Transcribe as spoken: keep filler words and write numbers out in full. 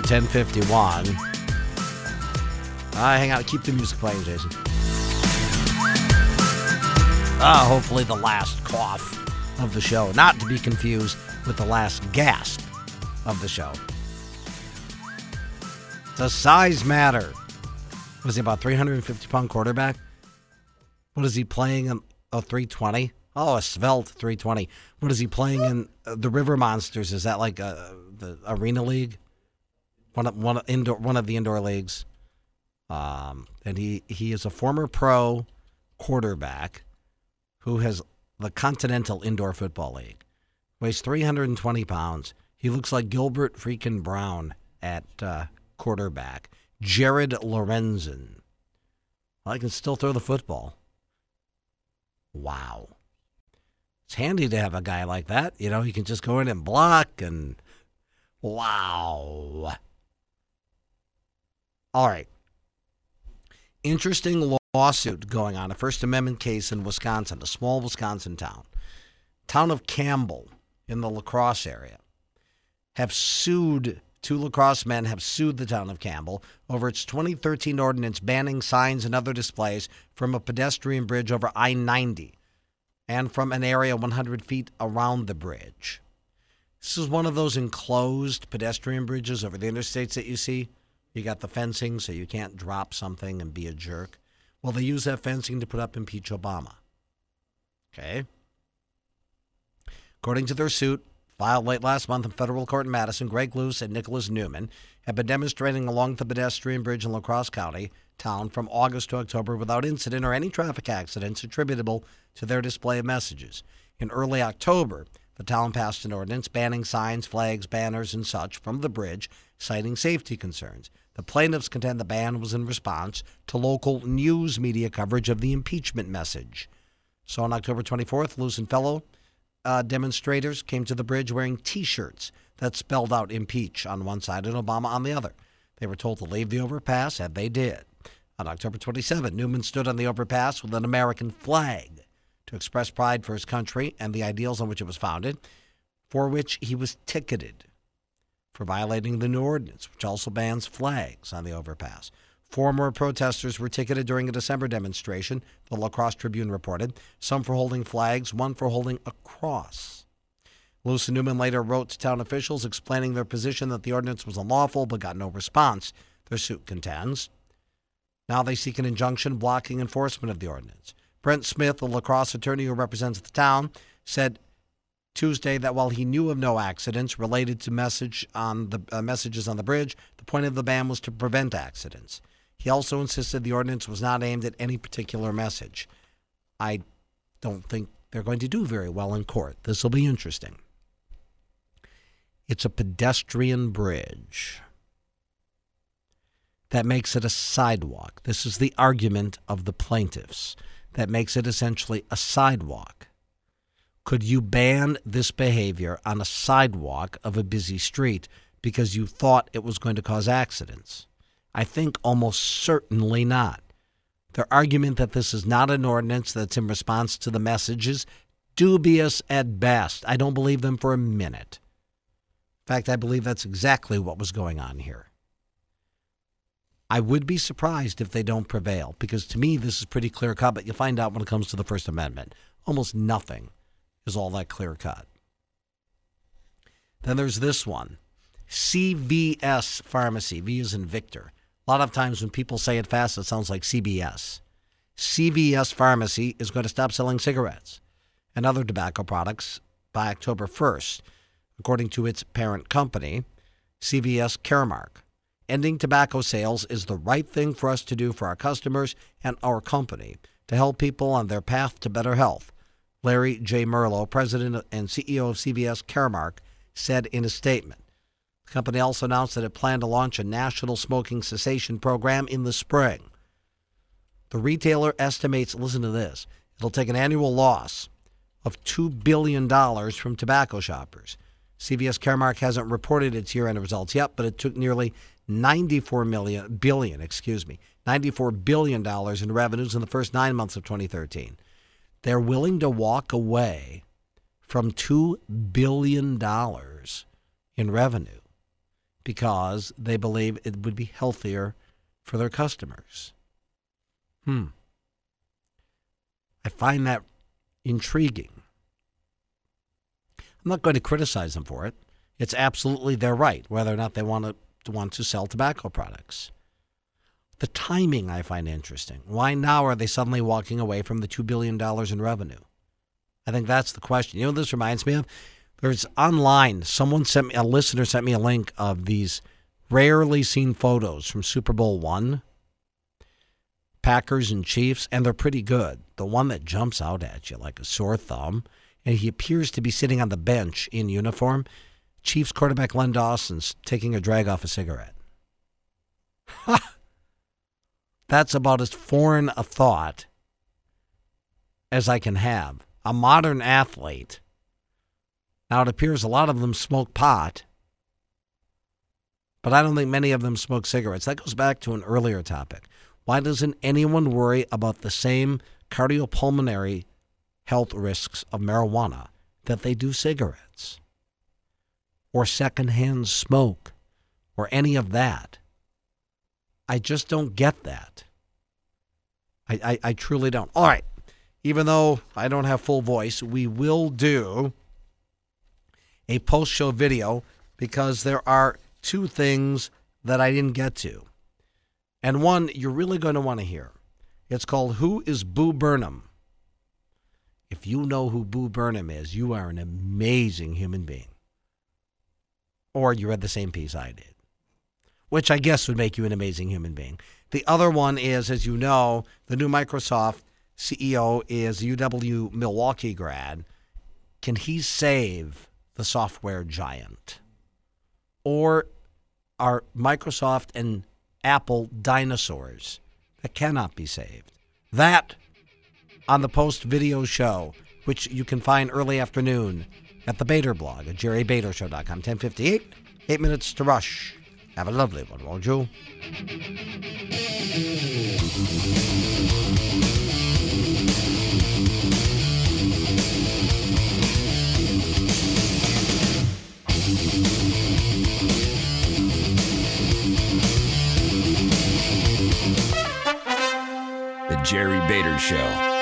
ten fifty-one. Uh, hang out. Keep the music playing, Jason. Uh, hopefully the last cough of the show. Not to be confused with the last gasp of the show. Does size matter? Was he about three hundred fifty pound quarterback? What is he playing in? Oh, three twenty? Oh, a svelte three twenty. What is he playing in? Uh, the River Monsters? Is that like uh, the Arena League? One of, one, of indoor, one of the indoor leagues. Um, and he, he is a former pro quarterback who has the Continental Indoor Football League. Weighs three hundred twenty pounds. He looks like Gilbert freaking Brown at uh, quarterback. Jared Lorenzen. Well, I can still throw the football. Wow. It's handy to have a guy like that. You know, he can just go in and block and wow. All right. Interesting lawsuit going on, a First Amendment case in Wisconsin, a small Wisconsin town. Town of Campbell in the La Crosse area have sued, two La Crosse men have sued the town of Campbell over its twenty thirteen ordinance banning signs and other displays from a pedestrian bridge over I ninety and from an area one hundred feet around the bridge. This is one of those enclosed pedestrian bridges over the interstates that you see. You got the fencing so you can't drop something and be a jerk. Well, they use that fencing to put up impeach Obama. Okay? According to their suit, filed late last month in federal court in Madison, Greg Luce and Nicholas Newman have been demonstrating along the pedestrian bridge in La Crosse County town from August to October without incident or any traffic accidents attributable to their display of messages. In early October, the town passed an ordinance banning signs, flags, banners, and such from the bridge, citing safety concerns. The plaintiffs contend the ban was in response to local news media coverage of the impeachment message. So on October twenty-fourth, Luce and fellow uh, demonstrators came to the bridge wearing T-shirts that spelled out impeach on one side and Obama on the other. They were told to leave the overpass, and they did. On October twenty-seventh, Newman stood on the overpass with an American flag to express pride for his country and the ideals on which it was founded, for which he was ticketed for violating the new ordinance, which also bans flags on the overpass. Four more protesters were ticketed during a December demonstration, the La Crosse Tribune reported, some for holding flags, one for holding a cross. Luce and Newman later wrote to town officials explaining their position that the ordinance was unlawful but got no response, their suit contends. Now they seek an injunction blocking enforcement of the ordinance. Brent Smith, the La Crosse attorney who represents the town, said Tuesday that while he knew of no accidents related to message on the uh, messages on the bridge, the point of the ban was to prevent accidents. He also insisted the ordinance was not aimed at any particular message. I don't think they're going to do very well in court. This will be interesting. It's a pedestrian bridge. That makes it a sidewalk. This is the argument of the plaintiffs. That makes it essentially a sidewalk. Could you ban this behavior on a sidewalk of a busy street because you thought it was going to cause accidents? I think almost certainly not. Their argument that this is not an ordinance that's in response to the messages, dubious at best. I don't believe them for a minute. In fact, I believe that's exactly what was going on here. I would be surprised if they don't prevail, because to me this is pretty clear-cut, but you'll find out when it comes to the First Amendment. Almost nothing is all that clear-cut. Then there's this one, C V S Pharmacy. V is in Victor. A lot of times when people say it fast, it sounds like C B S. C V S Pharmacy is going to stop selling cigarettes and other tobacco products by October first, according to its parent company, C V S Caremark. Ending tobacco sales is the right thing for us to do for our customers and our company to help people on their path to better health. Larry J. Merlo, president and C E O of C V S Caremark, said in a statement. The company also announced that it planned to launch a national smoking cessation program in the spring. The retailer estimates, listen to this, it'll take an annual loss of two billion dollars from tobacco shoppers. C V S Caremark hasn't reported its year-end results yet, but it took nearly ninety-four million billion, excuse me, ninety-four billion dollars in revenues in the first nine months of twenty thirteen. They're willing to walk away from two billion dollars in revenue because they believe it would be healthier for their customers. Hmm. I find that intriguing. I'm not going to criticize them for it. It's absolutely their right, whether or not they want to want to sell tobacco products. The timing I find interesting. Why now are they suddenly walking away from the two billion dollars in revenue? I think that's the question. You know what this reminds me of? There's online, someone sent me, a listener sent me a link of these rarely seen photos from Super Bowl one, Packers and Chiefs, and they're pretty good. The one that jumps out at you like a sore thumb, and he appears to be sitting on the bench in uniform. Chiefs quarterback Len Dawson's taking a drag off a cigarette. Ha! That's about as foreign a thought as I can have. A modern athlete. Now, it appears a lot of them smoke pot, but I don't think many of them smoke cigarettes. That goes back to an earlier topic. Why doesn't anyone worry about the same cardiopulmonary health risks of marijuana that they do cigarettes or secondhand smoke or any of that? I just don't get that. I, I, I truly don't. All right. Even though I don't have full voice, we will do a post-show video because there are two things that I didn't get to. And one you're really going to want to hear. It's called Who is Boo Burnham? If you know who Boo Burnham is, you are an amazing human being. Or you read the same piece I did, which I guess would make you an amazing human being. The other one is, as you know, the new Microsoft C E O is a U W Milwaukee grad. Can he save the software giant? Or are Microsoft and Apple dinosaurs that cannot be saved? That on the Post video show, which you can find early afternoon at the Bader blog at jerry bader show dot com. ten fifty-eight, eight minutes to rush. Have a lovely one, won't you? The Jerry Bader Show.